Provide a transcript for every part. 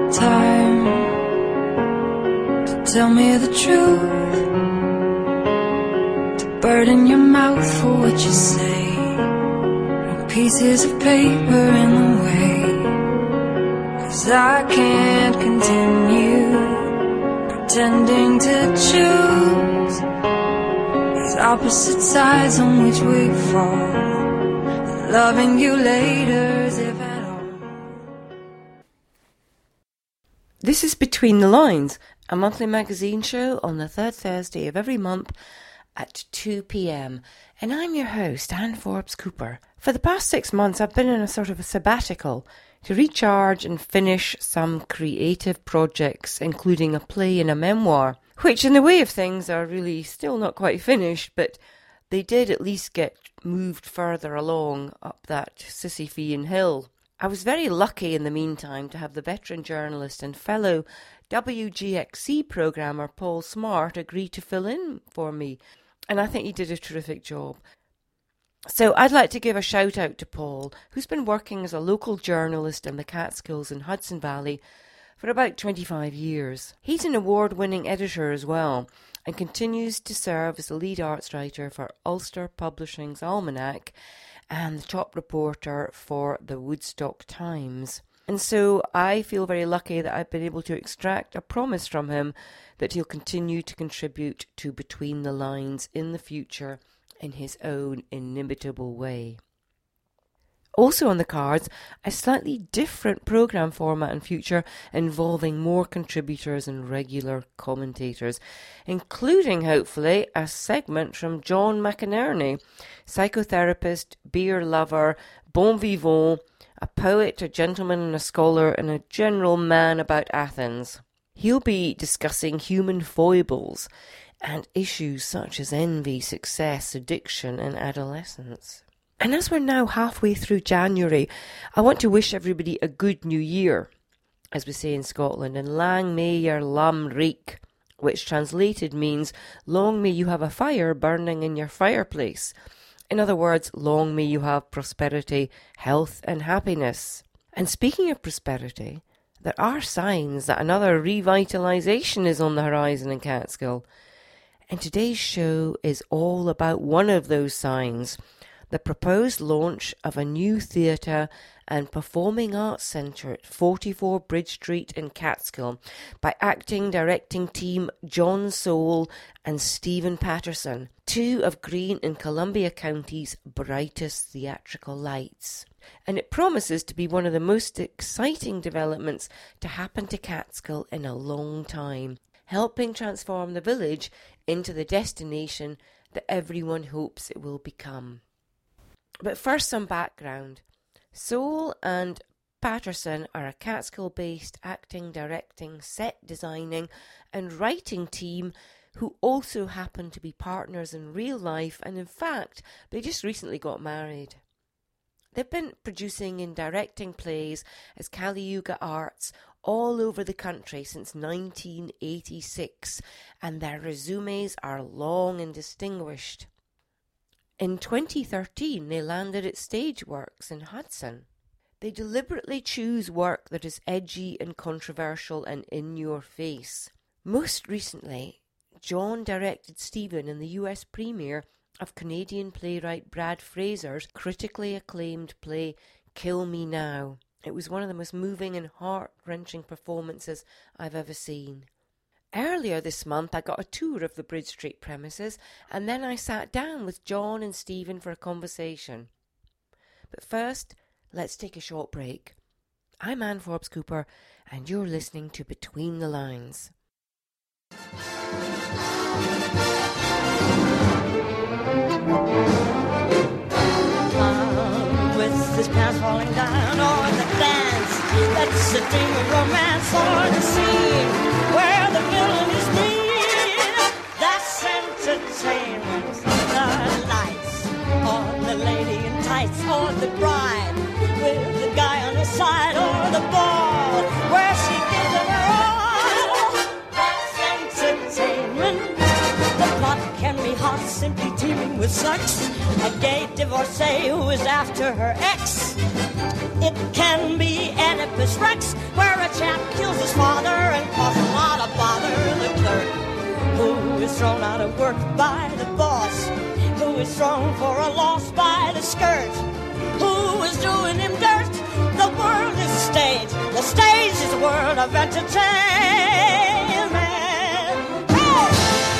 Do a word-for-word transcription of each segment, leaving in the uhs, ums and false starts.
time to tell me the truth, to burden your mouth for what you say, no pieces of paper in the way, 'cause I can't continue pretending to choose these opposite sides on which we fall, and loving you later as if at all. This is Between the Lines, a monthly magazine show on the third Thursday of every month at two p.m. And I'm your host, Anne Forbes Cooper. For the past six months I've been in a sort of a sabbatical to recharge and finish some creative projects, including a play and a memoir, which in the way of things are really still not quite finished, but they did at least get moved further along up that Sisyphean hill. I was very lucky in the meantime to have the veteran journalist and fellow W G X C programmer Paul Smart agree to fill in for me, and I think he did a terrific job. So I'd like to give a shout out to Paul, who's been working as a local journalist in the Catskills and Hudson Valley for about twenty-five years. He's an award-winning editor as well, and continues to serve as the lead arts writer for Ulster Publishing's Almanac and the top reporter for the Woodstock Times. And so I feel very lucky that I've been able to extract a promise from him that he'll continue to contribute to Between the Lines in the future in his own inimitable way. Also on the cards, a slightly different programme format in future involving more contributors and regular commentators, including, hopefully, a segment from John McInerney, psychotherapist, beer lover, bon vivant, a poet, a gentleman and a scholar, and a general man about Athens. He'll be discussing human foibles and issues such as envy, success, addiction and adolescence. And as we're now halfway through January, I want to wish everybody a good new year, as we say in Scotland, and lang may your lam reek, which translated means long may you have a fire burning in your fireplace. In other words, long may you have prosperity, health and happiness. And speaking of prosperity, there are signs that another revitalisation is on the horizon in Catskill. And today's show is all about one of those signs, the proposed launch of a new theatre and performing arts centre at forty-four Bridge Street in Catskill by acting directing team John Soule and Stephen Patterson, two of Greene and Columbia County's brightest theatrical lights. And it promises to be one of the most exciting developments to happen to Catskill in a long time, helping transform the village into the destination that everyone hopes it will become. But first, some background. Soule and Patterson are a Catskill-based acting, directing, set designing and writing team who also happen to be partners in real life, and in fact, they just recently got married. They've been producing and directing plays as Caliuga Arts all over the country since nineteen eighty-six, and their resumes are long and distinguished. In twenty thirteen, they landed at Stageworks in Hudson. They deliberately choose work that is edgy and controversial and in your face. Most recently, John directed Stephen in the U S premiere of Canadian playwright Brad Fraser's critically acclaimed play Kill Me Now. It was one of the most moving and heart-wrenching performances I've ever seen. Earlier this month I got a tour of the Bridge Street premises, and then I sat down with John and Stephen for a conversation. But first, let's take a short break. I'm Anne Forbes Cooper, and you're listening to Between the Lines. With his pants falling down, or the dance that's a dream of romance, or the scene where the villain is mean, that's entertainment. The lights on the lady in tights, or the bride with the guy on her side, or the ball where she gives them her all, that's entertainment. The plot can be hot, simply teeming with sex, a gay divorcee who is after her ex. It can be Oedipus Rex, where a chap kills a thrown out of work by the boss, who was thrown for a loss by the skirt, who was doing him dirt. The world is a stage, the stage is a world of entertainment. Hey!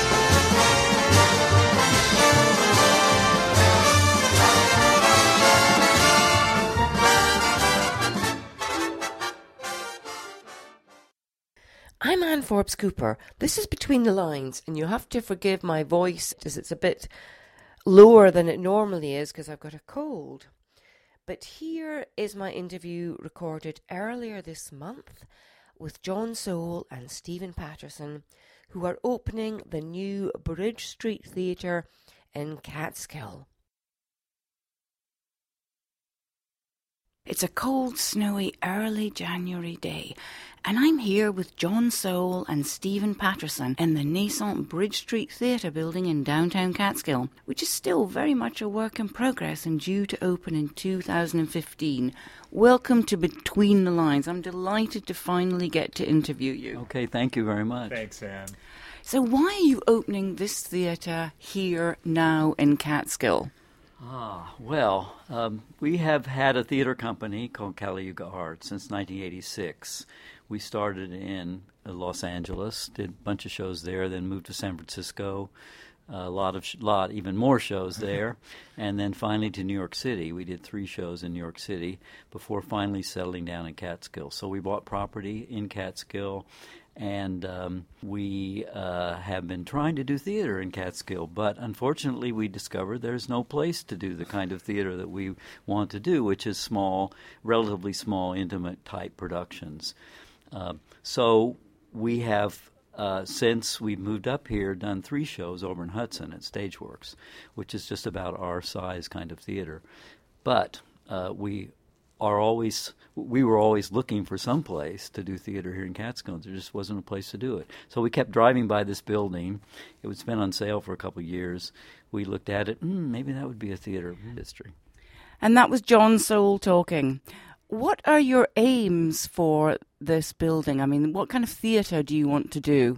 I'm Ann Forbes Cooper. This is Between the Lines, and you have to forgive my voice as it's a bit lower than it normally is because I've got a cold. But here is my interview recorded earlier this month with John Soule and Stephen Patterson, who are opening the new Bridge Street Theatre in Catskill. It's a cold, snowy, early January day, and I'm here with John Soule and Stephen Patterson in the nascent Bridge Street Theatre building in downtown Catskill, which is still very much a work in progress and due to open in two thousand fifteen. Welcome to Between the Lines. I'm delighted to finally get to interview you. Okay, thank you very much. Thanks, Anne. So why are you opening this theatre here now in Catskill? Ah, well, um, we have had a theater company called Caliuga Arts since nineteen eighty-six. We started in uh, Los Angeles, did a bunch of shows there, then moved to San Francisco, a lot of, sh- lot, even more shows there, and then finally to New York City. We did three shows in New York City before finally settling down in Catskill. So we bought property in Catskill, and um, we uh, have been trying to do theater in Catskill, but unfortunately we discovered there's no place to do the kind of theater that we want to do, which is small, relatively small, intimate type productions. Uh, so we have, uh, since we moved up here, done three shows over in Hudson at Stageworks, which is just about our size kind of theater. But uh, we are always, we were always looking for some place to do theater here in Catskill. There just wasn't a place to do it. So we kept driving by this building. It was been on sale for a couple of years. We looked at it, mm, maybe that would be a theater history. And that was John Soule talking. What are your aims for this building? I mean, what kind of theatre do you want to do?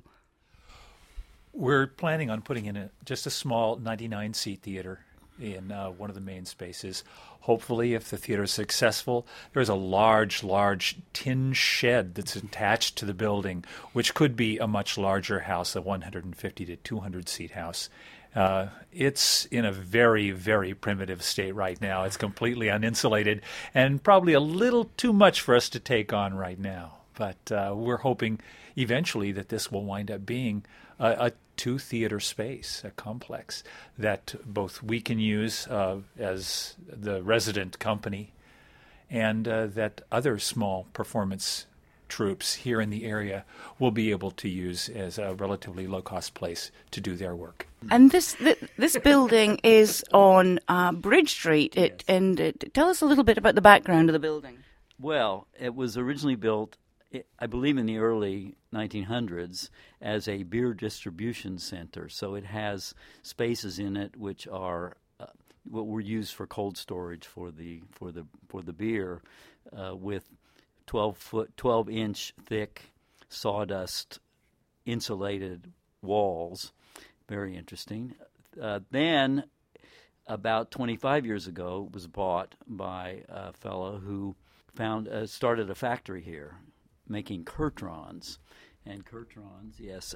We're planning on putting in a, just a small ninety-nine seat theater in uh, one of the main spaces. Hopefully, if the theater is successful, there's a large, large tin shed that's attached to the building, which could be a much larger house, a one hundred fifty to two hundred seat house. Uh, it's in a very, very primitive state right now. It's completely uninsulated and probably a little too much for us to take on right now. But uh, we're hoping eventually that this will wind up being a, a two-theater space, a complex that both we can use uh, as the resident company and uh, that other small performance troops here in the area will be able to use as a relatively low-cost place to do their work. And this th- this building is on uh, Bridge Street. It, Yes. And uh, tell us a little bit about the background of the building. Well, it was originally built, I believe, in the early nineteen hundreds as a beer distribution center. So it has spaces in it which are uh, what were used for cold storage for the for the for the beer, uh, with twelve foot, twelve inch thick sawdust insulated walls. Very interesting. Uh, then, about twenty-five years ago, it was bought by a fellow who found uh, started a factory here making Kurtrons. And Kurtrons, yes.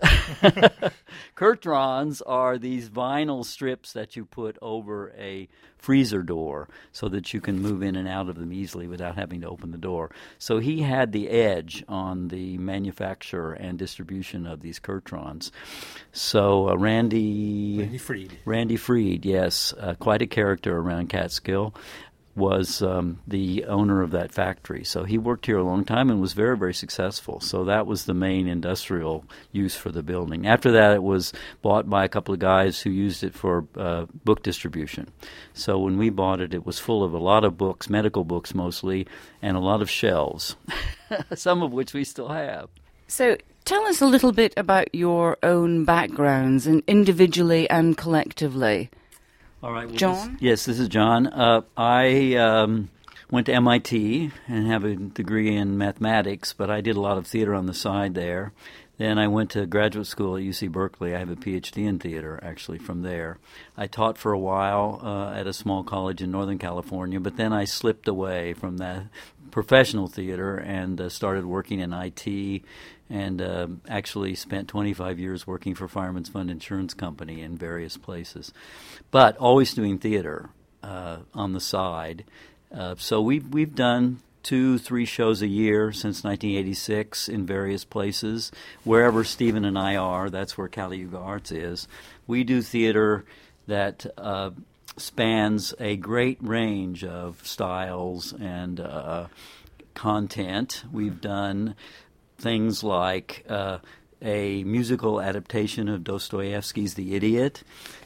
Kurtrons are these vinyl strips that you put over a freezer door so that you can move in and out of them easily without having to open the door. So he had the edge on the manufacture and distribution of these Kurtrons. So uh, Randy... Randy Freed. Randy Freed, yes. Uh, quite a character around Catskill. Was um, the owner of that factory. So he worked here a long time and was very, very successful. So that was the main industrial use for the building. After that, it was bought by a couple of guys who used it for uh, book distribution. So when we bought it, it was full of a lot of books, medical books mostly, and a lot of shelves, some of which we still have. So tell us a little bit about your own backgrounds, and individually and collectively. All right, well, John? This, yes, this is John. Uh, I um, went to M I T and have a degree in mathematics, but I did a lot of theater on the side there. Then I went to graduate school at U C Berkeley. I have a P H D in theater, actually, from there. I taught for a while uh, at a small college in Northern California, but then I slipped away from that professional theater and uh, started working in I T, and uh, actually spent twenty-five years working for Fireman's Fund Insurance Company in various places, but always doing theater uh, on the side. Uh, so we've, we've done two, three shows a year since nineteen eighty-six in various places. Wherever Stephen and I are, that's where Kali Yuga Arts is. We do theater that uh, spans a great range of styles and uh, content. We've done things like uh, a musical adaptation of Dostoevsky's The Idiot.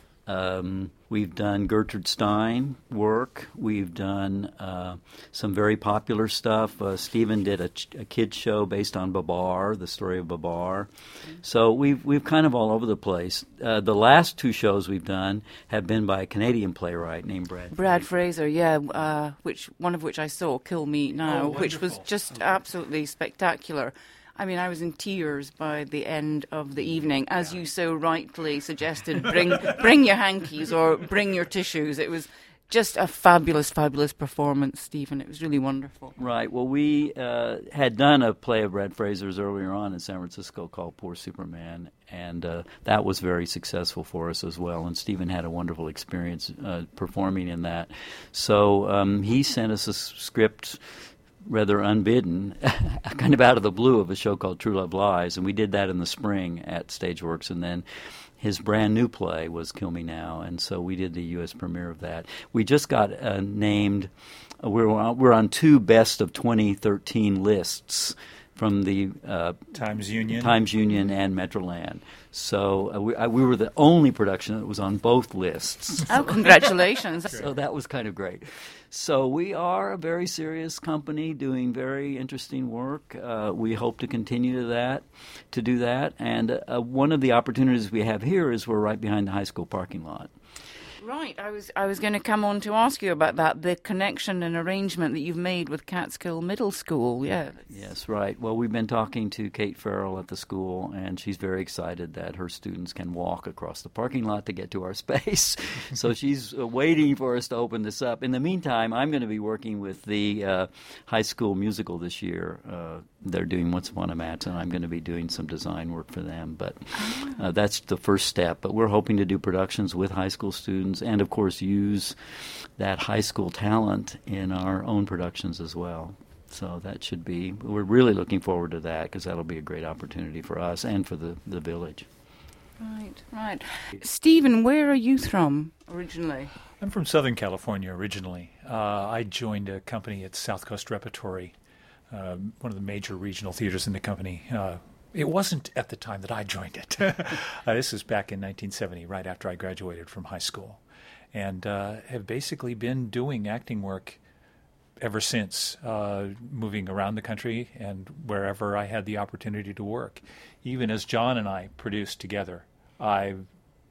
Um, we've done Gertrude Stein work. We've done uh, some very popular stuff. Uh, Stephen did a, ch- a kid's show based on Babar, the story of Babar. So we've we've kind of all over the place. Uh, the last two shows we've done have been by a Canadian playwright named Brad. Brad Fraser, yeah, uh, which one of which I saw, Kill Me Now, Oh, which was wonderful. just absolutely spectacular. I mean, I was in tears by the end of the evening. As you so rightly suggested, bring bring your hankies or bring your tissues. It was just a fabulous, fabulous performance, Stephen. It was really wonderful. Right. Well, we uh, had done a play of Brad Fraser's earlier on in San Francisco called Poor Superman, and uh, that was very successful for us as well. And Stephen had a wonderful experience uh, performing in that. So um, he sent us a s- script rather unbidden, kind of out of the blue, of a show called True Love Lies, and we did that in the spring at Stageworks, and then his brand new play was Kill Me Now, and so we did the U S premiere of that. We just got uh, named, uh, we're, on, we're on two Best of twenty thirteen lists from the uh, Times Union. Times Union and Metroland. So uh, we, I, we were the only production that was on both lists. Oh, congratulations. So that was kind of great. So we are a very serious company doing very interesting work. Uh, we hope to continue to that, to do that. And uh, one of the opportunities we have here is we're right behind the high school parking lot. Right, I was I was going to come on to ask you about that, the connection and arrangement that you've made with Catskill Middle School, yeah. Yes, right. Well, we've been talking to Kate Farrell at the school, and she's very excited that her students can walk across the parking lot to get to our space. So she's uh, waiting for us to open this up. In the meantime, I'm going to be working with the uh, high school musical this year. Uh, they're doing Once Upon a Match, and I'm going to be doing some design work for them. But uh, that's the first step. But we're hoping to do productions with high school students and, of course, use that high school talent in our own productions as well. So that should be, we're really looking forward to that because that'll be a great opportunity for us and for the, the village. Right, right. Stephen, where are you from originally? I'm from Southern California originally. Uh, I joined a company at South Coast Repertory, uh, one of the major regional theaters in the company. Uh, it wasn't at the time that I joined it. uh, this was back in nineteen seventy, right after I graduated from high school, and uh, have basically been doing acting work ever since, uh, moving around the country and wherever I had the opportunity to work. Even as John and I produced together, I've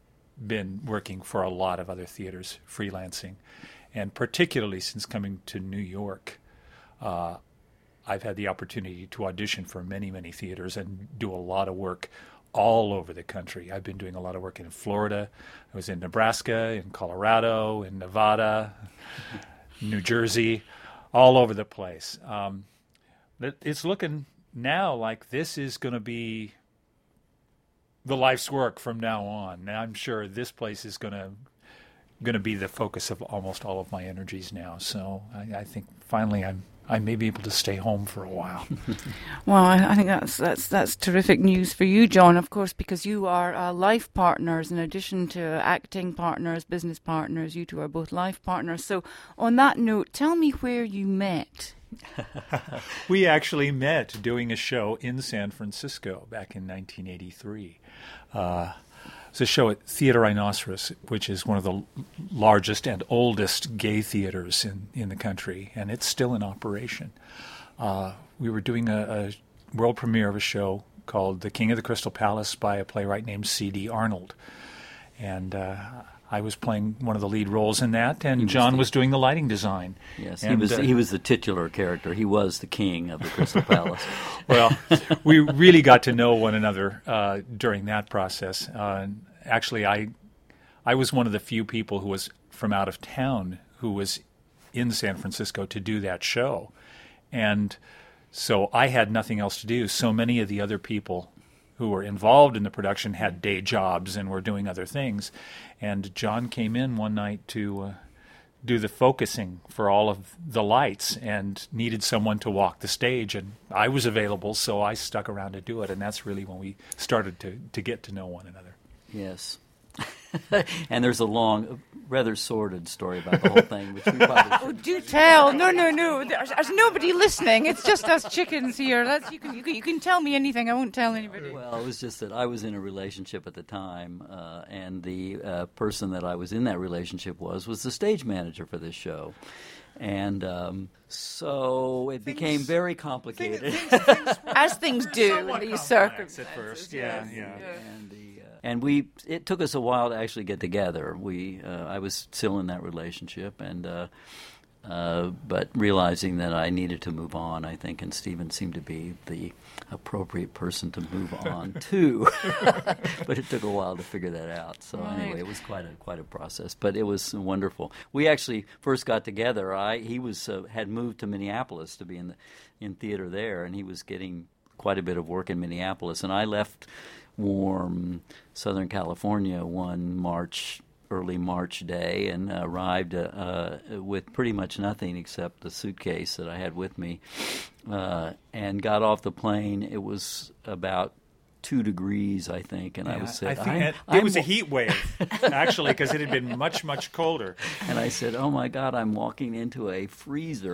been working for a lot of other theaters, freelancing. And particularly since coming to New York, uh, I've had the opportunity to audition for many, many theaters and do a lot of work all over the country. I've been doing a lot of work in Florida. I was in Nebraska, in Colorado, in Nevada, New Jersey, all over the place. Um, it's looking now like this is going to be the life's work from now on. And I'm sure this place is going to going to be the focus of almost all of my energies now. So I, I think finally I'm I may be able to stay home for a while. Well, I, I think that's that's that's terrific news for you, John, of course, because you are uh, life partners in addition to acting partners, business partners. You two are both life partners. So on that note, tell me where you met. We actually met doing a show in San Francisco back in nineteen eighty-three. Uh, it's a show at Theater Rhinoceros, which is one of the largest and oldest gay theaters in, in the country, and it's still in operation. Uh, we were doing a, a world premiere of a show called The King of the Crystal Palace by a playwright named C D Arnold. And uh, I was playing one of the lead roles in that, and was John the- was doing the lighting design. Yes, he And, was uh, he was the titular character. He was the king of the Crystal Palace. Well, we really got to know one another uh, during that process. Uh, actually, I I was one of the few people who was from out of town who was in San Francisco to do that show. And so I had nothing else to do. So many of the other people who were involved in the production had day jobs and were doing other things. And John came in one night to uh, do the focusing for all of the lights and needed someone to walk the stage. And I was available, so I stuck around to do it. And that's really when we started to, to get to know one another. Yes. And there's a long, rather sordid story about the whole thing, which we probably Oh, should. do tell! No, no, no. There's, there's nobody listening. It's just us chickens here. That's, you can, you can, you can tell me anything. I won't tell anybody. Well, it was just that I was in a relationship at the time, uh, and the uh, person that I was in that relationship was was the stage manager for this show. And um, so it became very complicated. As things do in these circumstances. At first, yeah, yeah. and the, uh, and we it took us a while to actually get together. We uh, I was still in that relationship, and uh, uh, but realizing that I needed to move on, I think, and Stephen seemed to be the appropriate person to move on to. But it took a while to figure that out. So Right. anyway, it was quite a quite a process, but it was wonderful. We actually first got together. I he was uh, had moved to Minneapolis to be in the in theater there, and he was getting quite a bit of work in Minneapolis, and I left warm Southern California one March, early March day, and arrived uh, uh, with pretty much nothing except the suitcase that I had with me, uh, and got off the plane. It was about two degrees, I think, and I Yeah, was said, I think I'm, it, I'm it was a wa- heat wave, actually, because it had been much, much colder. And I said, "Oh my God, I'm walking into a freezer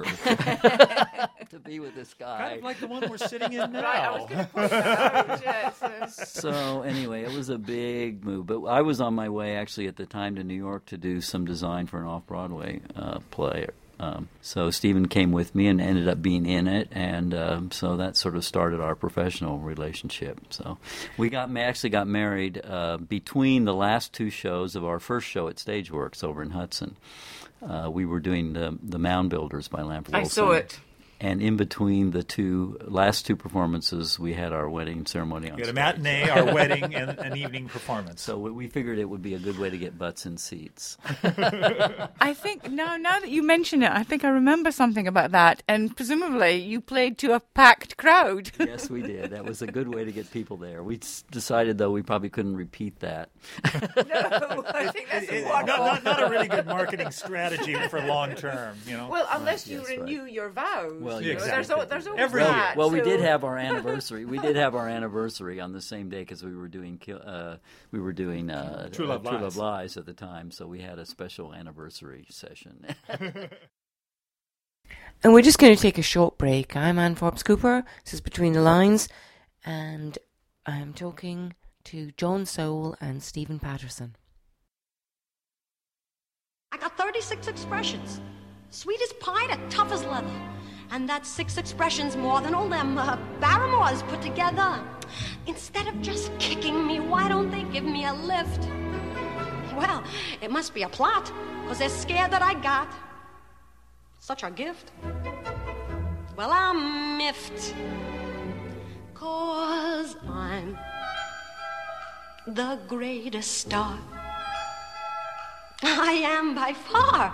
to be with this guy." Kind of like the one we're sitting in now. Right, I was going to point that out, yes. So anyway, it was a big move. But I was on my way actually at the time to New York to do some design for an off-Broadway uh, play. Um, so Stephen came with me and ended up being in it, and um, so that sort of started our professional relationship. So we got ma- actually got married uh, between the last two shows of our first show at Stageworks over in Hudson. Uh, we were doing the, the Mound Builders by Lamp Wilson. I saw it. And in between the two last two performances, we had our wedding ceremony on We had a stage. matinee, our wedding, and an evening performance. So we- we figured it would be a good way to get butts in seats. I think now, now that you mention it, I think I remember something about that. And presumably, you played to a packed crowd. Yes, we did. That was a good way to get people there. We s- decided, though, we probably couldn't repeat that. No, I think that's It- a not, not, not a really good marketing strategy for long term, you know. Well, unless you yes, right. renew your vows. Well, you know, exactly. There's, al- there's always Every well, year. that. well, we so- did have our anniversary. We did have our anniversary on the same day because we were doing Ki- uh, we were doing uh, True Love uh, True Lies. Love Lies at the time. So we had a special anniversary session. And we're just going to take a short break. I'm Anne Forbes Cooper. This is Between the Lines. And I'm talking to John Soule and Stephen Patterson. I got thirty-six expressions. Sweet as pie to tough as leather. And that's six expressions more than all them uh, Barrymores put together. Instead of just kicking me, why don't they give me a lift? Well, it must be a plot, because they're scared that I got such a gift. Well, I'm miffed, cause I'm the greatest star. I am by far.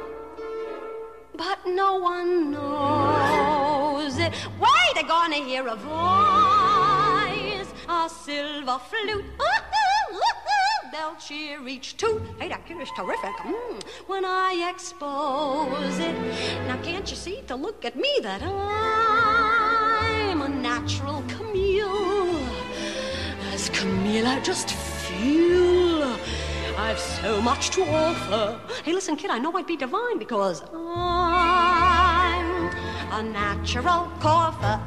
But no one knows it. Wait, they're gonna hear a voice, a silver flute. They'll cheer each toot. Hey, that kid is terrific. Mm, when I expose it. Now, can't you see to look at me that I'm a natural Camille? As Camille, I just feel I've so much to offer. Hey, listen, kid, I know I'd be divine because I'm a natural cougher.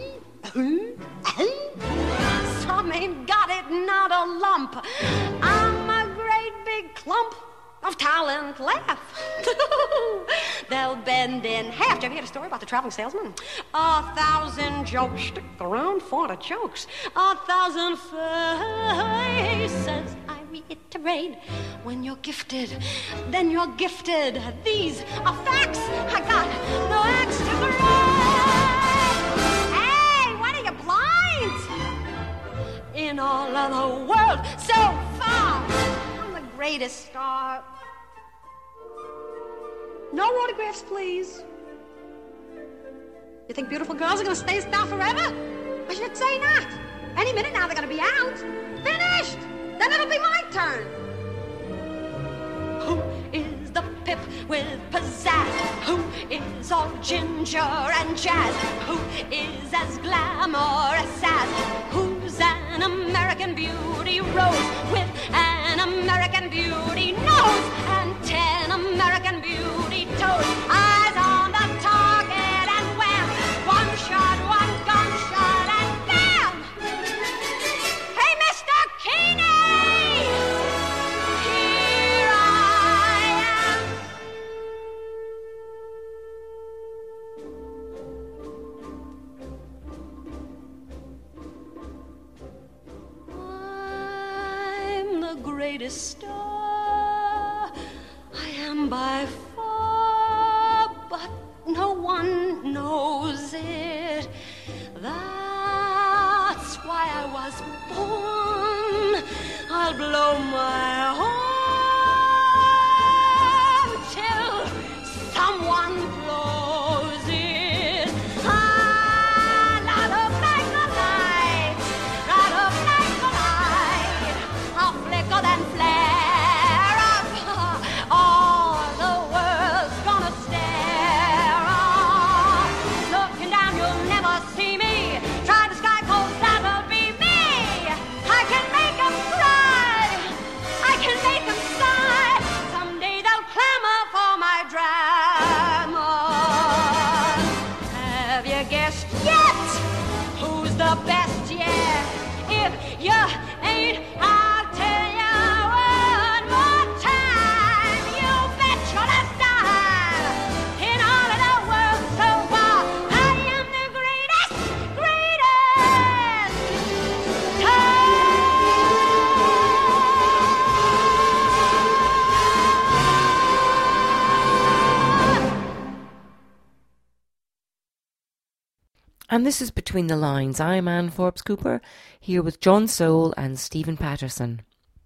Some ain't got it, not a lump. I'm a great big clump of talent. Laugh. They'll bend in half. Did you ever hear a story about the traveling salesman? A thousand jokes stick around for the jokes. A thousand faces I reiterate. When you're gifted, then you're gifted. These are facts. I got no axe to grind. Hey, what are you, blind? In all of the world so far, I'm the greatest star. No autographs, please. You think beautiful girls are going to stay a star forever? I should say not. Any minute now they're going to be out. Finished. Then it'll be my turn. Who is the pip with pizzazz? Who is all ginger and jazz? Who is as glamorous as? Who's an American beauty rose with an American beauty nose and ten American beauty toes? Eyes on the target and wham! One shot, one gunshot and bam! Hey, Mister Keeney! Here I am. I'm the greatest star. I am by far, but no one knows it. That's why I was born. I'll blow my horn till someone blows it. Ah, light up like a light, light up like a light. I'll flicker then flare up. All the world's gonna stare off. Looking down, you'll never see me. Try the sky, 'cause that'll be me. I can make 'em cry. I can make 'em sigh. Someday they'll clamor for my drama. Have you guessed yet? Who's the best yet? If you ain't, I'll tell you one more time. You bet your last dime. In all of the world so far, I am the greatest, greatest And this is Between the Lines. I'm Anne Forbes Cooper, here with John Soule and Stephen Patterson.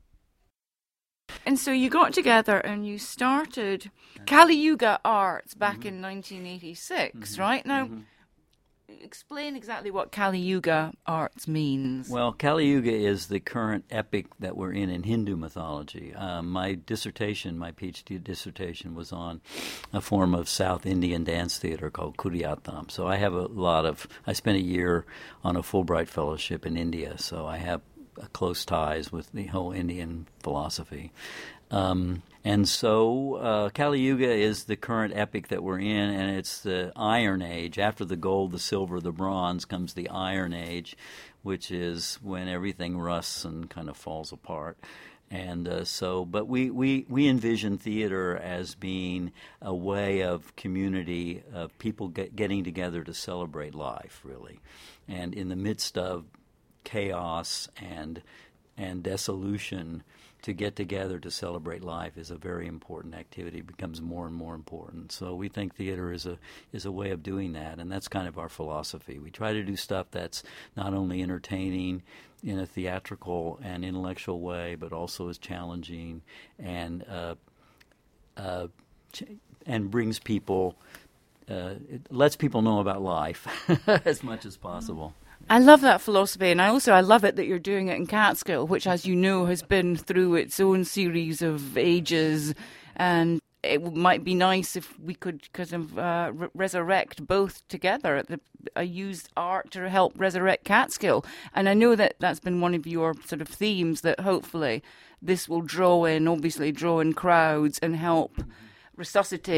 And so you got together and you started Kali Yuga Arts back mm-hmm. in nineteen eighty-six, mm-hmm. right? Now, mm-hmm. explain exactly what Kali Yuga Arts means. Well, Kali Yuga is the current epic that we're in in Hindu mythology. Um, my dissertation, my PhD dissertation, was on a form of South Indian dance theater called Kudiyattam. So I have a lot of, I spent a year on a Fulbright fellowship in India, so I have close ties with the whole Indian philosophy. Um, and so uh, Kali Yuga is the current epic that we're in, and it's the Iron Age. After the gold, the silver, the bronze comes the Iron Age, which is when everything rusts and kind of falls apart. And uh, so, but we, we, we envision theater as being a way of community, of people get, getting together to celebrate life, really. And in the midst of chaos and and dissolution, to get together to celebrate life is a very important activity. It becomes more and more important. So we think theater is a is a way of doing that, and that's kind of our philosophy. We try to do stuff that's not only entertaining in a theatrical and intellectual way, but also is challenging and uh, uh, ch- and brings people, uh, it lets people know about life as much as possible. I love that philosophy, and I also I love it that you're doing it in Catskill, which, as you know, has been through its own series of ages, and it might be nice if we could kind of uh, re- resurrect both together. The, I used art to help resurrect Catskill, and I know that that's been one of your sort of themes, that hopefully this will draw in, obviously draw in crowds and help resuscitate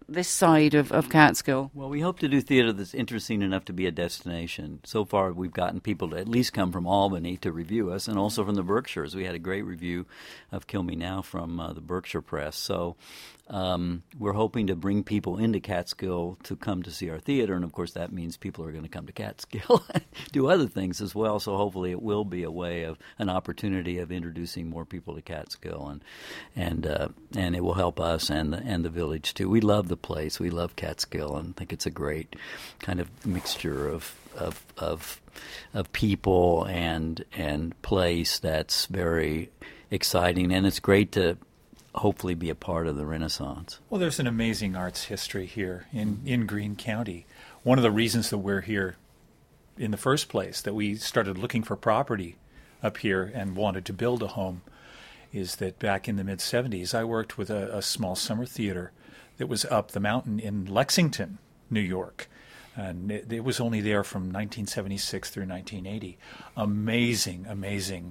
this side of, of Catskill? Well, we hope to do theater that's interesting enough to be a destination. So far, we've gotten people to at least come from Albany to review us, and also from the Berkshires. We had a great review of Kill Me Now from uh, the Berkshire Press. So um, we're hoping to bring people into Catskill to come to see our theater, and of course that means people are going to come to Catskill and do other things as well. So hopefully it will be a way of an opportunity of introducing more people to Catskill, and and uh, and it will help us and the, and the village too. We love the place. We love Catskill, and think it's a great kind of mixture of of of, of people and and place that's very exciting, and it's great to hopefully be a part of the Renaissance. Well, there's an amazing arts history here in, in Greene County. One of the reasons that we're here in the first place, that we started looking for property up here and wanted to build a home, is that back in the mid-seventies, I worked with a, a small summer theater that was up the mountain in Lexington, New York. And it, it was only there from nineteen seventy-six through nineteen eighty. Amazing, amazing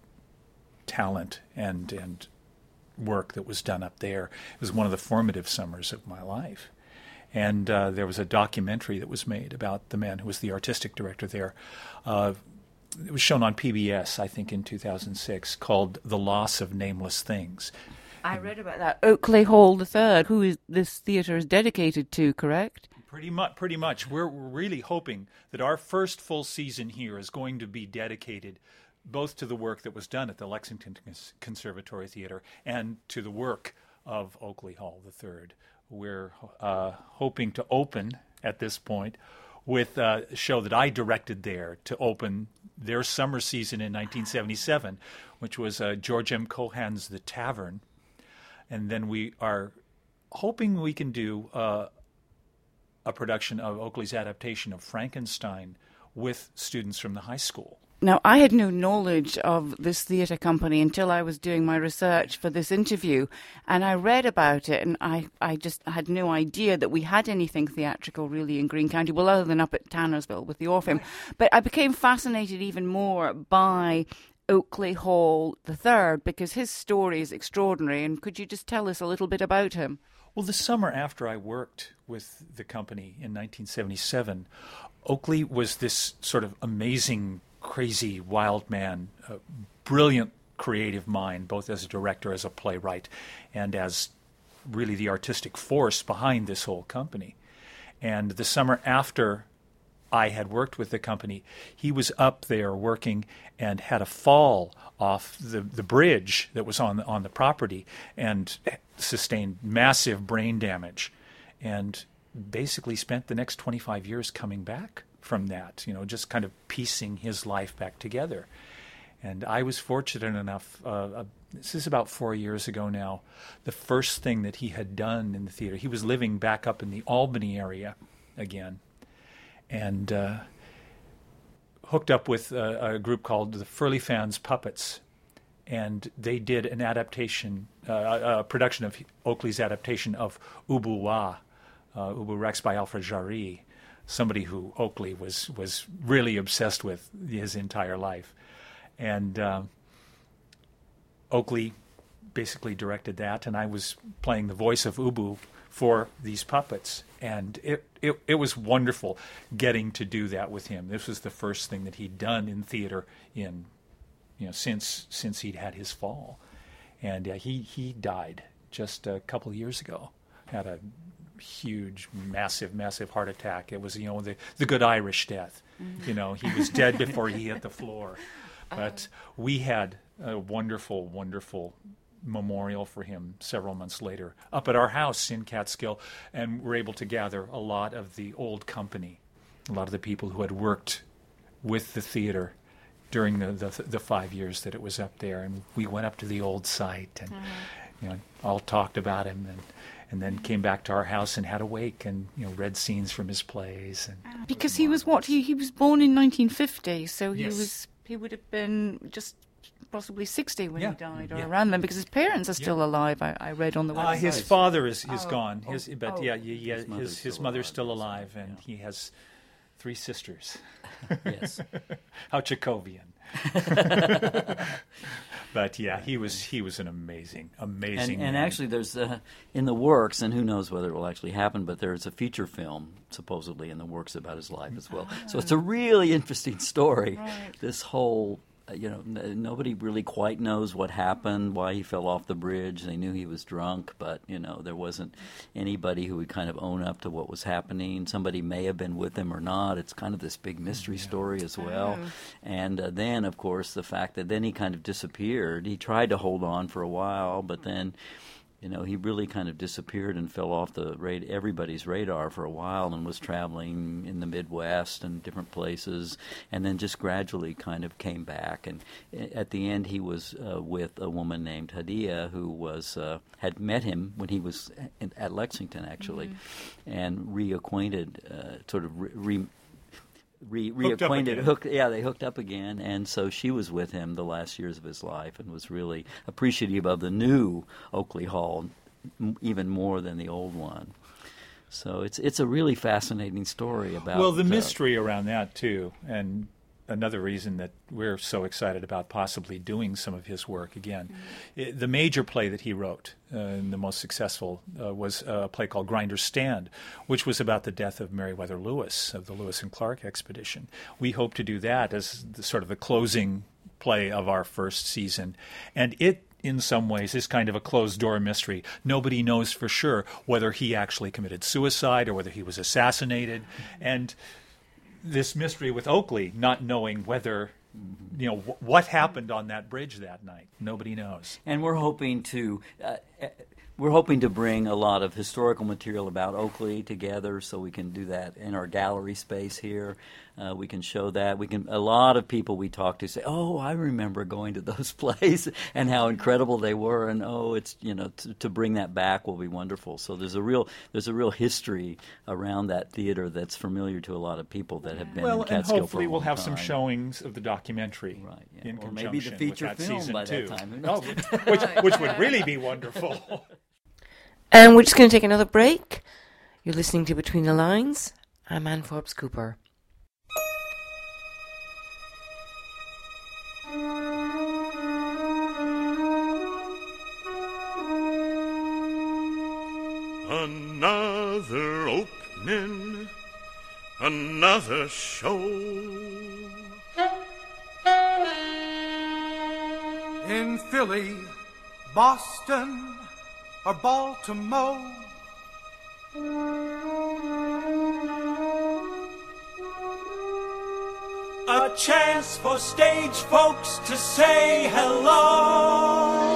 talent and and work that was done up there. It was one of the formative summers of my life. And uh, there was a documentary that was made about the man who was the artistic director there. Uh, it was shown on P B S, I think, in two thousand six, called The Loss of Nameless Things. I read about that. Oakley Hall the Third, who is this theatre is dedicated to, correct? Pretty much. Pretty much. We're, we're really hoping that our first full season here is going to be dedicated both to the work that was done at the Lexington Conservatory Theater and to the work of Oakley Hall the Third. We're uh, hoping to open at this point with a show that I directed there to open their summer season in nineteen seventy-seven, which was uh, George M. Cohan's The Tavern. And then we are hoping we can do uh, a production of Oakley's adaptation of Frankenstein with students from the high school. Now, I had no knowledge of this theatre company until I was doing my research for this interview, and I read about it, and I, I just had no idea that we had anything theatrical really in Greene County, well, other than up at Tannersville with the Orpheum. But I became fascinated even more by Oakley Hall the Third, because his story is extraordinary, and could you just tell us a little bit about him? Well, the summer after I worked with the company in nineteen seventy-seven, Oakley was this sort of amazing, crazy, wild man, a brilliant creative mind, both as a director, as a playwright, and as really the artistic force behind this whole company. And the summer after I had worked with the company, he was up there working and had a fall off the, the bridge that was on the, on the property and sustained massive brain damage, and basically spent the next twenty-five years coming back from that, you know, just kind of piecing his life back together. And I was fortunate enough, uh, uh, this is about four years ago now, the first thing that he had done in the theater, he was living back up in the Albany area again, and uh, hooked up with a, a group called the Furley-Fans Puppets, and they did an adaptation, uh, a production of Oakley's adaptation of Ubu Wa, uh, Ubu Rex by Alfred Jarry, somebody who Oakley was, was really obsessed with his entire life. And uh, Oakley basically directed that, and I was playing the voice of Ubu for these puppets. And it, it, it was wonderful getting to do that with him. This was the first thing that he'd done in theater in, you know, since since he'd had his fall. And uh, he, he died just a couple of years ago. Had a huge, massive, massive heart attack. It was, you know, the, the good Irish death. Mm-hmm. You know, he was dead before he hit the floor. But we had a wonderful, wonderful memorial for him several months later up at our house in Catskill, and were able to gather a lot of the old company, a lot of the people who had worked with the theater during the, the, the five years that it was up there. And we went up to the old site and, mm-hmm. you know, all talked about him, and and then came back to our house and had a wake and, you know, read scenes from his plays. And because he was what? He, he was born in nineteen fifty, so he yes. was he would have been just possibly sixty when yeah. he died, or yeah. around then, because his parents are still yeah. alive. I, I read on the website. Uh, his father is, is oh, gone. His, oh, but oh. yeah, yeah, yeah, His mother's his, his still mother's alive, still yes. alive, and Yeah. he has three sisters. Yes. How Jacobian. But yeah, he was he was an amazing, amazing. And, and man. actually, there's uh, in the works, and who knows whether it will actually happen. But there's a feature film supposedly in the works about his life as well. So it's a really interesting story. Right. This whole. You know, n- nobody really quite knows what happened, why he fell off the bridge. They knew he was drunk, but, you know, there wasn't anybody who would kind of own up to what was happening. Somebody may have been with him or not. It's kind of this big mystery yeah. story as well. Oh. And uh, then, of course, the fact that then he kind of disappeared. He tried to hold on for a while, but then... You know, he really kind of disappeared and fell off the rad- everybody's radar for a while and was traveling in the Midwest and different places, and then just gradually kind of came back. And at the end, he was uh, with a woman named Hadia who was uh, had met him when he was in, at Lexington, actually, mm-hmm. and reacquainted, uh, sort of re. re- Re- reacquainted, hooked, yeah, they hooked up again, and so she was with him the last years of his life, and was really appreciative of the new Oakley Hall, m- even more than the old one. So it's it's a really fascinating story about. Well, the uh, mystery around that too, and another reason that we're so excited about possibly doing some of his work again. Mm-hmm. It, the major play that he wrote, uh, and the most successful, uh, was a play called Grinder's Stand, which was about the death of Meriwether Lewis of the Lewis and Clark expedition. We hope to do that as the, sort of the closing play of our first season, and it in some ways is kind of a closed-door mystery. Nobody knows for sure whether he actually committed suicide or whether he was assassinated, and this mystery with Oakley, not knowing whether, you know, w- what happened on that bridge that night. Nobody knows. And we're hoping to uh, we're hoping to bring a lot of historical material about Oakley together, so we can do that in our gallery space here. Uh, we can show that. We can. A lot of people we talk to say, "Oh, I remember going to those plays and how incredible they were." And oh, it's you know to, to bring that back will be wonderful. So there's a real there's a real history around that theater that's familiar to a lot to people that have been well, in Catskill and hopefully for a we'll long have time. some showings of the documentary, right? Yeah. In or conjunction maybe the feature with that film season by too. that time. Who knows? Oh, which which would really be wonderful. And we're just going to take another break. You're listening to Between the Lines. I'm Ann Forbes Cooper. Another opening, another show. In Philly, Boston, or Baltimore, a chance for stage folks to say hello.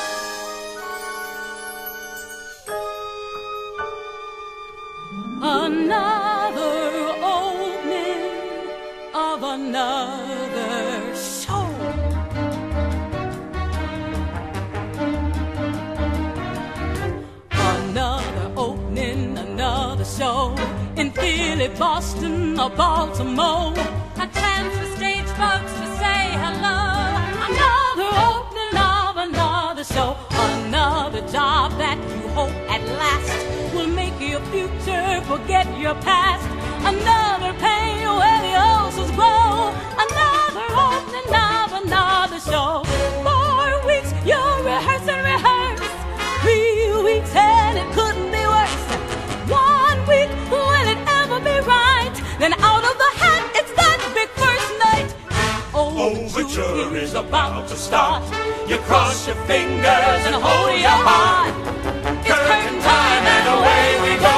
Another opening of another show. Another opening, another show in Philly, Boston, or Baltimore. A chance for stage folks to say hello. Another opening of another show. Another job that you hope at last will make your future forget your past. Another pain where the ulcers grow. Another opening of another show. Four weeks you rehearse and rehearse. Three weeks and it couldn't be worse. One week will it ever be right? Then out of the hat it's that big first night. Overture is about to start. You cross your fingers and hold your heart. It's curtain time and away we go.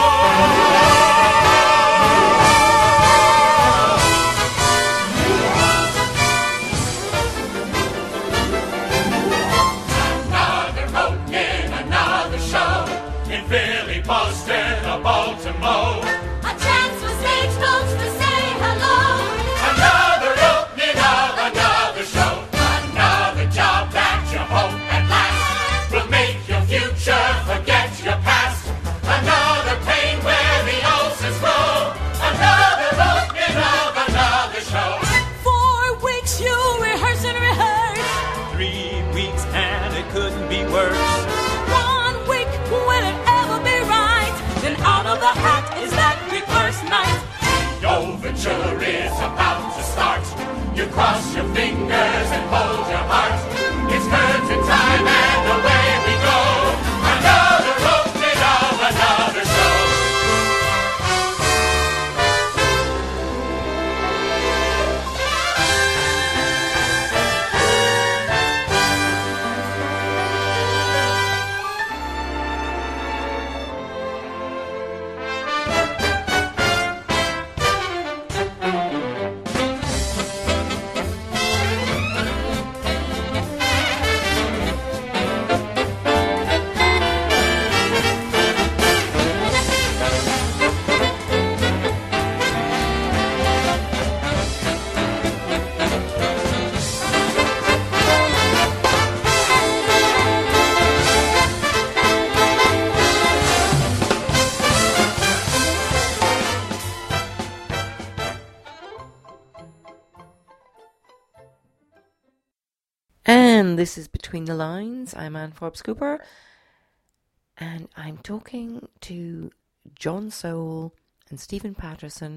Another opening, another show in Philly, Boston, or Baltimore. A chance for stage folks to say hello. Another opening of another show. Another job that you hope at last will make your future forget your past. Another pain where the ulcers grow. Another opening of another show. Four weeks you rehearse and rehearse. Three weeks and it couldn't be worse. One week will it ever be right? Then out of the hat is that big first night. The overture is about to start. You cross your fingers and hold your heart. It's And this is Between the Lines. I'm Anne Forbes Cooper. And I'm talking to John Soule and Stephen Patterson,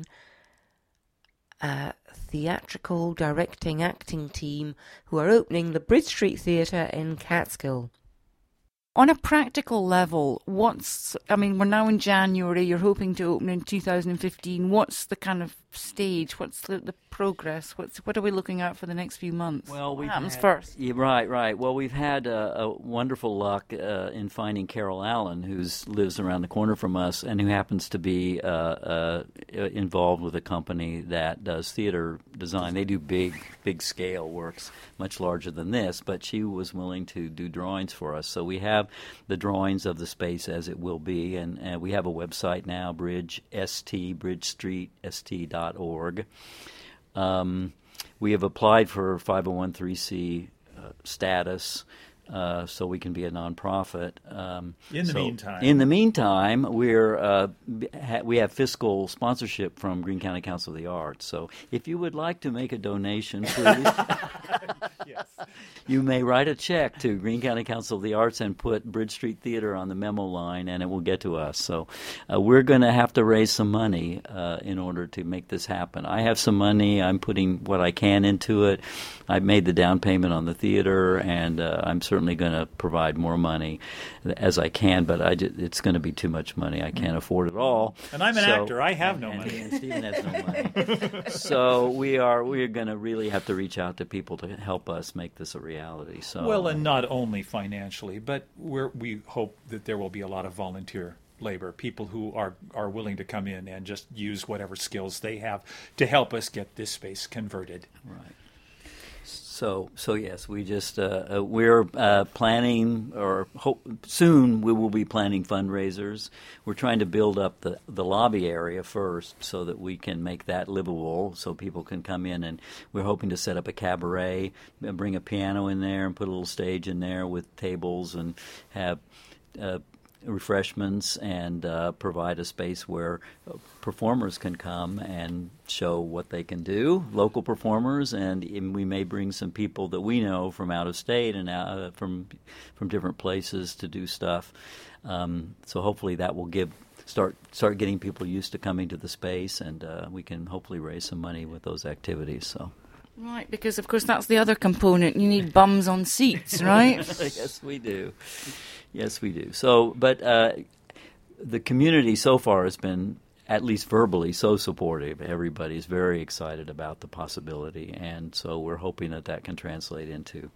a theatrical directing acting team who are opening the Bridge Street Theatre in Catskill. On a practical level, what's, I mean, we're now in January, you're hoping to open in two thousand fifteen. What's the kind of stage? What's the, the progress? What's What are we looking at for the next few months? Well, what we've happens had, first? Yeah, right, right. Well, we've had uh, a wonderful luck uh, in finding Carol Allen, who lives around the corner from us and who happens to be uh, uh, involved with a company that does theater design. They do big, big scale works, much larger than this, but she was willing to do drawings for us. So we have the drawings of the space as it will be, and, and we have a website now, Bridge St, Bridge Street St dot org. Um, we have applied for five oh one c uh, status, uh, so we can be a nonprofit. Um, in the so meantime, in the meantime, we're uh, ha- we have fiscal sponsorship from Greene County Council of the Arts. So, if you would like to make a donation, please. Yes. You may write a check to Greene County Council of the Arts and put Bridge Street Theater on the memo line, and it will get to us. So uh, we're going to have to raise some money uh, in order to make this happen. I have some money. I'm putting what I can into it. I've made the down payment on the theater, and uh, I'm certainly going to provide more money as I can, but I just, it's going to be too much money. I can't afford it all. And I'm an so, actor. I have no and, money. And Stephen has no money. So we are we're going to really have to reach out to people to help us make this a reality. So well, and not only financially, but we're, we hope that there will be a lot of volunteer labor, people who are, are willing to come in and just use whatever skills they have to help us get this space converted. Right. So, so yes, we just uh, uh, we're uh, planning, or hope, soon we will be planning fundraisers. We're trying to build up the, the lobby area first, so that we can make that livable, so people can come in. And we're hoping to set up a cabaret, bring a piano in there, and put a little stage in there with tables, and have Uh, refreshments, and uh, provide a space where performers can come and show what they can do, local performers, and we may bring some people that we know from out of state and out, from from different places to do stuff. Um, so hopefully that will give start start getting people used to coming to the space, and uh, we can hopefully raise some money with those activities. So. Right, because of course that's the other component. You need bums on seats, right? Yes, we do. Yes, we do. So, but uh, the community so far has been, at least verbally, so supportive. Everybody's very excited about the possibility, and so we're hoping that that can translate into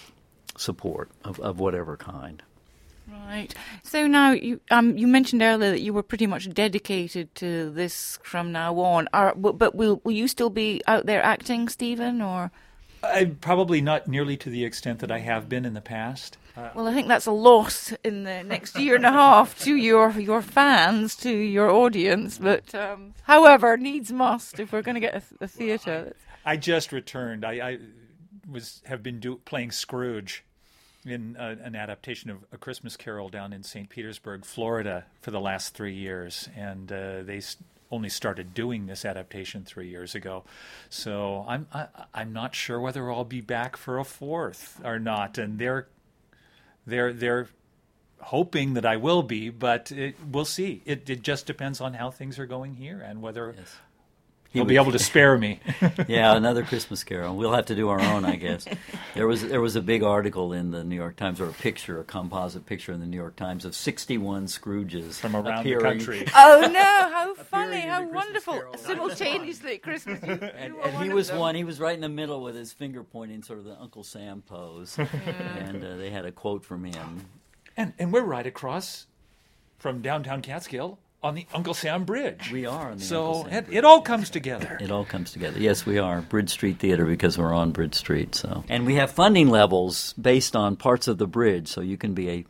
support of, of whatever kind. Right. So now you um you mentioned earlier that you were pretty much dedicated to this from now on. Are, but will will you still be out there acting, Stephen, or? I, probably not nearly to the extent that I have been in the past. Uh, well, I think that's a loss in the next year and a half to your your fans, to your audience. But um, however, needs must if we're going to get a, a theatre. I, I just returned. I, I was have been do, playing Scrooge in a, an adaptation of A Christmas Carol down in Saint Petersburg, Florida, for the last three years, and uh, they st- only started doing this adaptation three years ago. So I'm I, I'm not sure whether I'll be back for a fourth or not, and they're they're they're hoping that I will be, but it, we'll see. It it just depends on how things are going here and whether. Yes. He'll be able to spare me. Yeah, another Christmas Carol. We'll have to do our own, I guess. There was there was a big article in the New York Times, or a picture, a composite picture in the New York Times of sixty-one Scrooges from around appearing. the country. Oh no! How funny! How wonderful! Simultaneously at Christmas. You, and you and he was them. one. He was right in the middle with his finger pointing, sort of the Uncle Sam pose. Yeah. And uh, they had a quote from him. And and we're right across from downtown Catskill on the Uncle Sam Bridge. We are on the so Uncle Sam it, Bridge. it all comes together. It all comes together. Yes, we are. Bridge Street Theater, because we're on Bridge Street. So, and we have funding levels based on parts of the bridge. So you can be a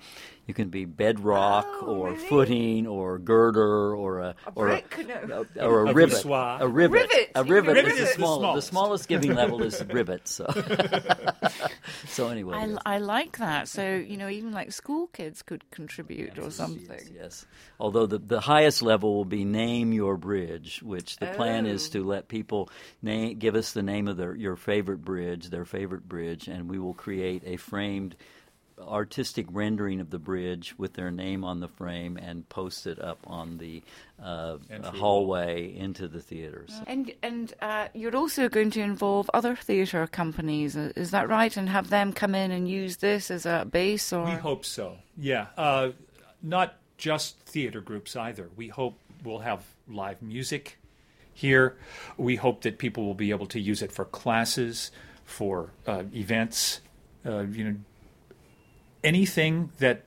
You can be bedrock Oh, or really? footing or girder or a, A or brick? No. a, or a A rivet. voussoir. A rivet. Rivet. A rivet, Rivet is, is the, the small, the smallest. smallest giving level is rivet. So, so anyway, I, yes. I like that. So, you know, even like school kids could contribute or something. Yes, yes. Although the, the highest level will be name your bridge, which the plan is Oh. to let people name, give us the name of their your favorite bridge, their favorite bridge, and we will create a framed artistic rendering of the bridge with their name on the frame and post it up on the uh, Entry hallway into the theaters. And and uh, you're also going to involve other theatre companies, uh, is that right? And have them come in and use this as a base, or We hope so. Yeah, uh, not just theater groups either. We hope we'll have live music here. We hope that people will be able to use it for classes, for uh, events, uh, you know, anything that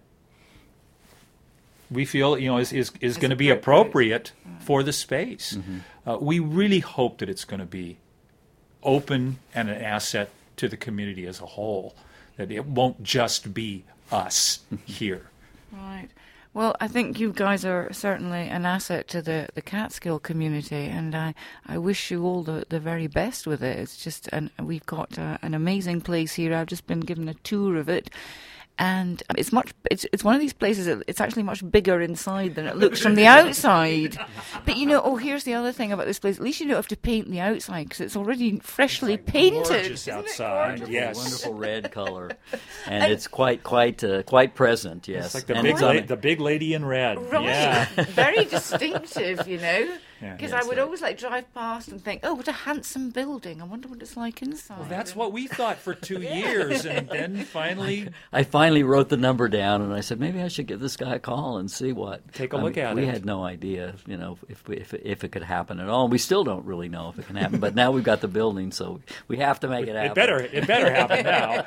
we feel you know is is, is going to be appropriate for the space. Uh, we really hope that it's going to be open and an asset to the community as a whole. That it won't just be us here. Right. Well, I think you guys are certainly an asset to the, the Catskill community, and I, I wish you all the, the very best with it. It's just, an, we've got uh, an amazing place here. I've just been given a tour of it, and it's much. It's it's one of these places that it's actually much bigger inside than it looks from the outside. But you know, oh, here's the other thing about this place. At least you don't have to paint the outside because it's already freshly painted. Gorgeous Isn't it outside, gorgeous? yes. Wonderful red color, and it's quite quite uh, quite present. Yes, It's like the and big it's on la- a- the big lady in red. Right. Yeah. Very distinctive, you know. Yeah. Because Yes, I would right. always like drive past and think, oh, what a handsome building. I wonder what it's like inside. Well, that's what we thought for two years, and then finally, I finally wrote the number down, and I said maybe I should give this guy a call and see what. Take a I look mean, at we it. had no idea, you know, if we, if if it could happen at all. We still don't really know if it can happen, but now we've got the building, so we have to make it happen. it better it better happen now.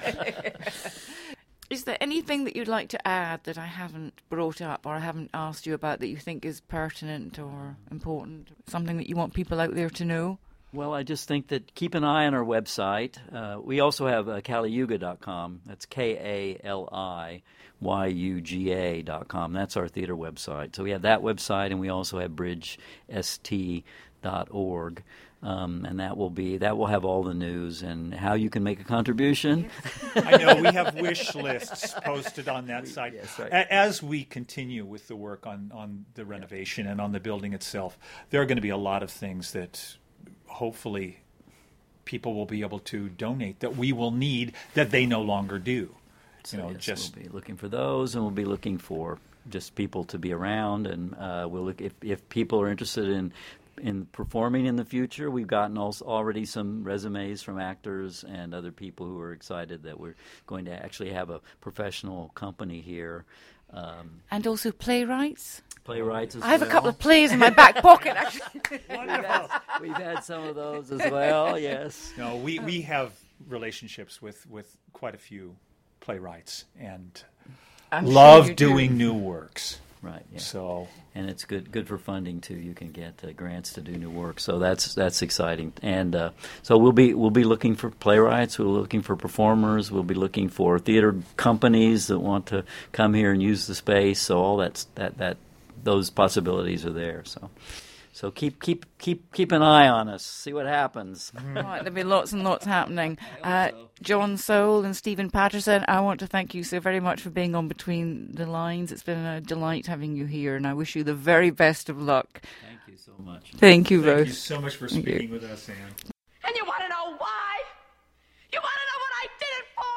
Is there anything that you'd like to add that I haven't brought up or I haven't asked you about that you think is pertinent or important? Something that you want people out there to know? Well, I just think that keep an eye on our website. Uh, we also have uh, Kaliyuga dot com. That's K A L I Y U G A dot com. That's our theater website. So we have that website, and we also have bridge S T dot org. Um, and that will be that will have all the news and how you can make a contribution. I know we have wish lists posted on that site. Yes, right. A- As we continue with the work on, on the renovation and on the building itself, there are going to be a lot of things that hopefully people will be able to donate that we will need that they no longer do. So You know, yes, just we'll be looking for those, and we'll be looking for just people to be around, and uh, we'll look if if people are interested in. in performing in the future. We've gotten also already some resumes from actors and other people who are excited that we're going to actually have a professional company here. Um, And also playwrights? playwrights as I have a well. couple of plays in my back pocket, actually. wonderful. We've had some of those as well, yes. No, we, we have relationships with, with quite a few playwrights and I'm sure love you do. doing new works. Right, yeah. So And it's good good for funding too. You can get uh, grants to do new work, so that's that's exciting. And uh, so we'll be we'll be looking for playwrights. We're looking for performers. We'll be looking for theater companies that want to come here and use the space. So all that's that that those possibilities are there. So so keep keep keep keep an eye on us. See what happens. Right, there'll be lots and lots happening. Uh, John Soule and Stephen Patterson, I want to thank you so very much for being on Between the Lines. It's been a delight having you here, and I wish you the very best of luck. Thank you so much. Thank you, thank Rose. you so much for Thank you. speaking with us, Anne. And you want to know why? You want to know what I did it for?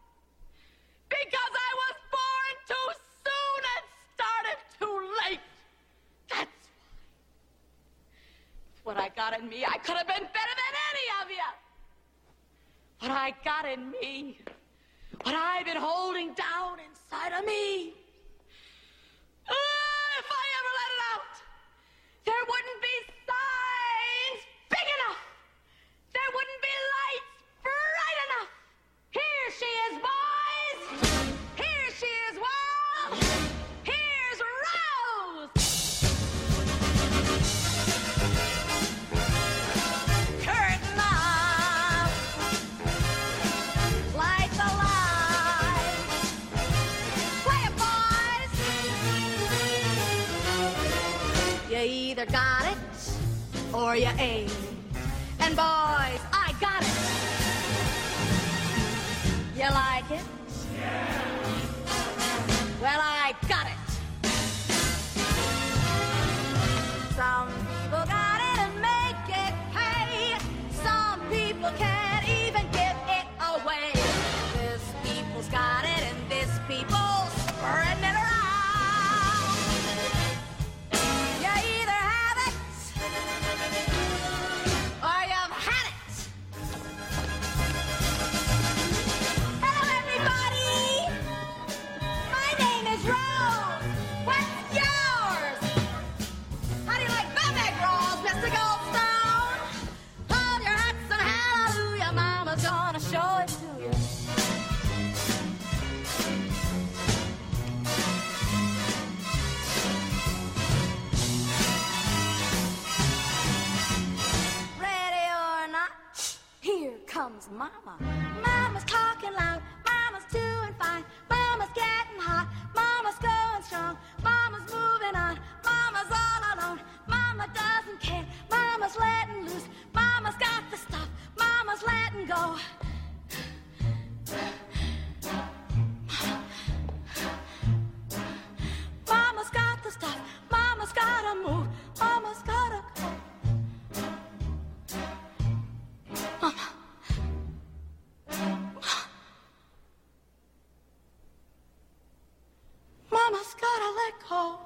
Because I was born too soon and started too late. That's why. What I got in me, I could have been better than any of you. What I got in me, what I've been holding down inside of me. Uh, if I ever let it out, there wouldn't be signs big enough. There wouldn't be lights bright enough. Here she is, boys. Here she is, world. Here's Rose. Curtain up. Light the light. Play it, boys. either got it or you ain't. And boys, I got it. You like it? Yeah. Well, I got it. Some people got it and make it pay. Some people can't even give it away. This people's got it and this people's spreading it around. You either have it or you've had it. Hello, everybody. My name is Rose. What's yours? How do you like them egg rolls, Mister Goldstone? Hold your hats and hallelujah, Mama's gonna show it to you. Ready or not, here comes Mama. Mama's talking loud, Mama's doing fine, Mama's getting hot, Mama's going strong, Mama's moving on, Mama's all alone, Mama doesn't care, Mama's letting loose, Mama's got the stuff, Mama's letting go. Mama's got the stuff, Mama's gotta move, Mama's gotta go. Mama. Mama's gotta let go.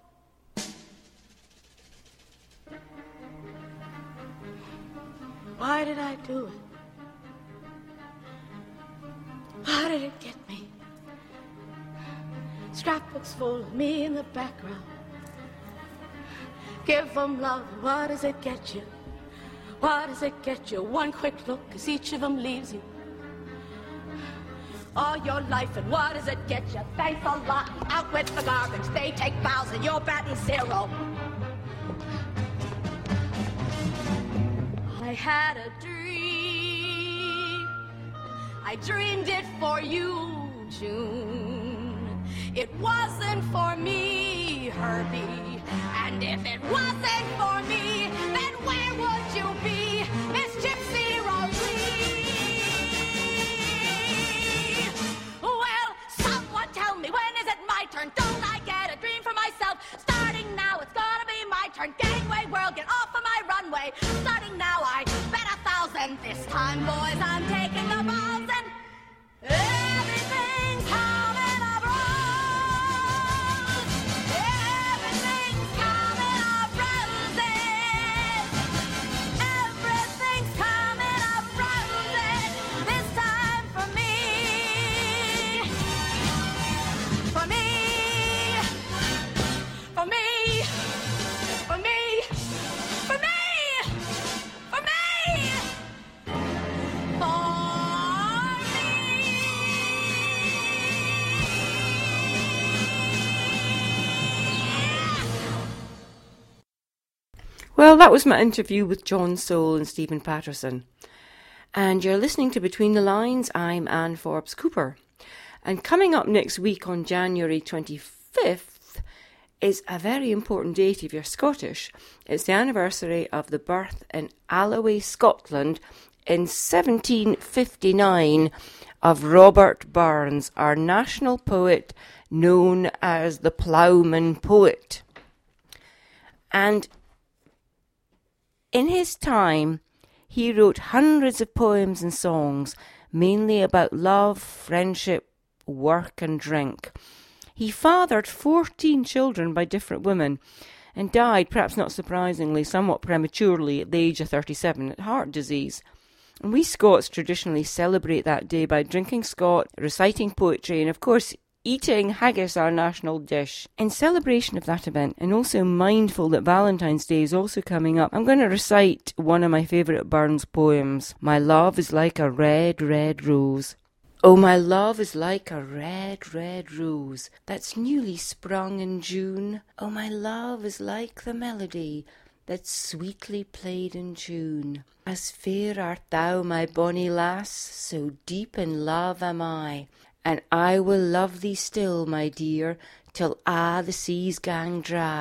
Why did I do it? How did it get me? Scrapbooks full of me in the background. Give them love, what does it get you? What does it get you? One quick look as each of them leaves you. All your life, and what does it get you? Thanks a lot, out with the garbage. They take bows and you're batting zero. I had a dream. I dreamed it for you, June. It wasn't for me, Herbie. And if it wasn't for me, then where would you be, Miss Gypsy Rosée? Well, someone tell me, when is it my turn? Don't I get a dream for myself? Starting now, it's gonna be my turn. Gangway world, get off of my runway. Starting now, I bet a thousand. This time, boys, I'm taking the balls and everything's coming up rose. Everything's coming up roses. Everything's coming up roses. This time for me. For me. For me. For me. For me. For me. Well, that was my interview with John Soul and Stephen Patterson. And you're listening to Between the Lines. I'm Anne Forbes Cooper. And coming up next week on January twenty-fifth is a very important date if you're Scottish. It's the anniversary of the birth in Alloway, Scotland in seventeen fifty-nine of Robert Burns, our national poet known as the Ploughman Poet. And in his time, he wrote hundreds of poems and songs, mainly about love, friendship, work and drink. He fathered fourteen children by different women and died, perhaps not surprisingly, somewhat prematurely at the age of thirty-seven at heart disease. And we Scots traditionally celebrate that day by drinking scotch, reciting poetry and, of course, eating haggis, our national dish. In celebration of that event, and also mindful that Valentine's Day is also coming up, I'm going to recite one of my favourite Burns poems. My love is like a red, red rose. Oh, my love is like a red, red rose that's newly sprung in June. Oh, my love is like the melody that's sweetly played in tune. As fair art thou, my bonny lass, so deep in love am I. And I will love thee still, my dear, till a' the seas gang dry.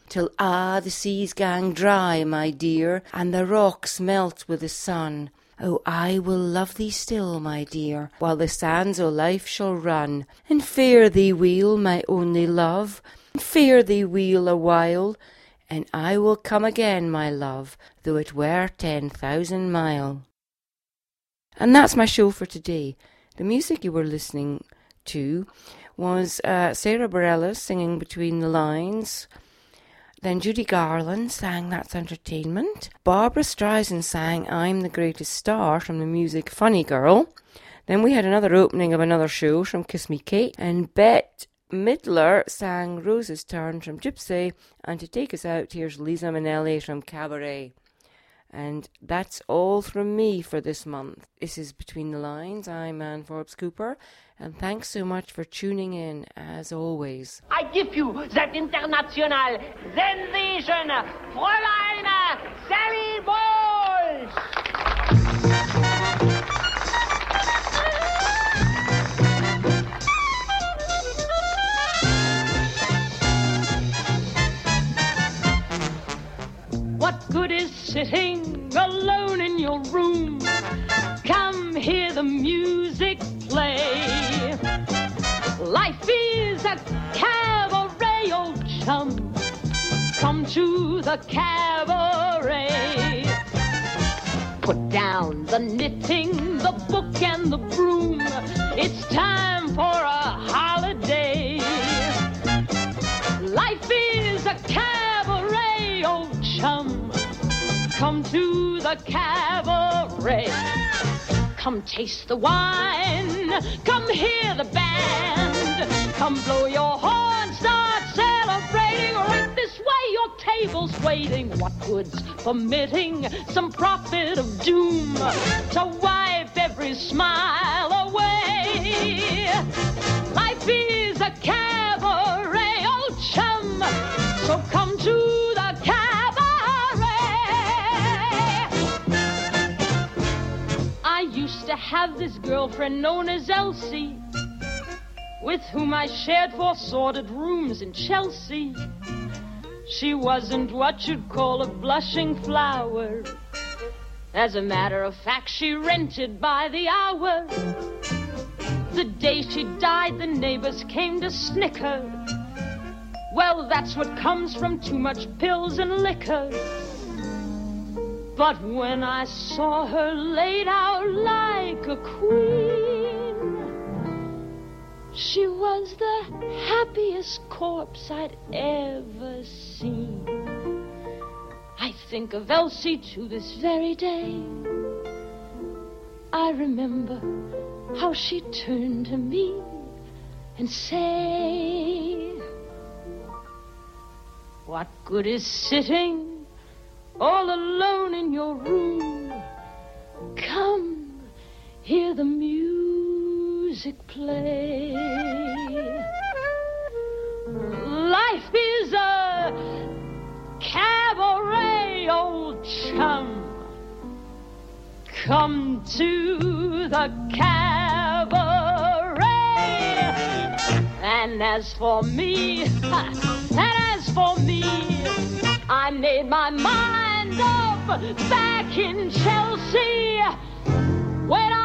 till ah the seas gang dry, my dear, and the rocks melt with the sun. Oh, I will love thee still, my dear, while the sands o' life shall run, and fear thee weel, my only love, and fear thee weel a while, and I will come again, my love, though it were ten thousand mile. And that's my show for today. The music you were listening to was uh, Sarah Bareilles singing Between the Lines. Then Judy Garland sang That's Entertainment. Barbara Streisand sang I'm the Greatest Star from the music Funny Girl. Then we had another opening of another show from Kiss Me Kate. And Bette Midler sang Rose's Turn from Gypsy. And to take us out, here's Lisa Minnelli from Cabaret. And that's all from me for this month. This is Between the Lines. I'm Anne Forbes Cooper. And thanks so much for tuning in, as always. I give you that international sensation, Fräulein Sally Bowles! What good is sitting alone in your room? Come hear the music play. Life is a cabaret, old chum. Come to the cabaret. Put down the knitting, the book and the broom. It's time for a holiday. Life is a cabaret, old chum. Come to the cabaret. Come taste the wine. Come hear the band. Come blow your horn. Start celebrating. Right this way, your table's waiting. What good's permitting some prophet of doom to wipe every smile away? Life is a cabaret, old chum. So come to the cabaret. I used to have this girlfriend known as Elsie, with whom I shared four sordid rooms in Chelsea. She wasn't what you'd call a blushing flower. As a matter of fact, she rented by the hour. The day she died, the neighbors came to snicker. Well, that's what comes from too much pills and liquor. But when I saw her laid out like a queen, she was the happiest corpse I'd ever seen. I think of Elsie to this very day. I remember how she turned to me and say, what good is sitting all alone in your room? Come, hear the music play. Life is a cabaret, old chum. Come to the cabaret. And as for me, and as for me, I made my mind up back in Chelsea when I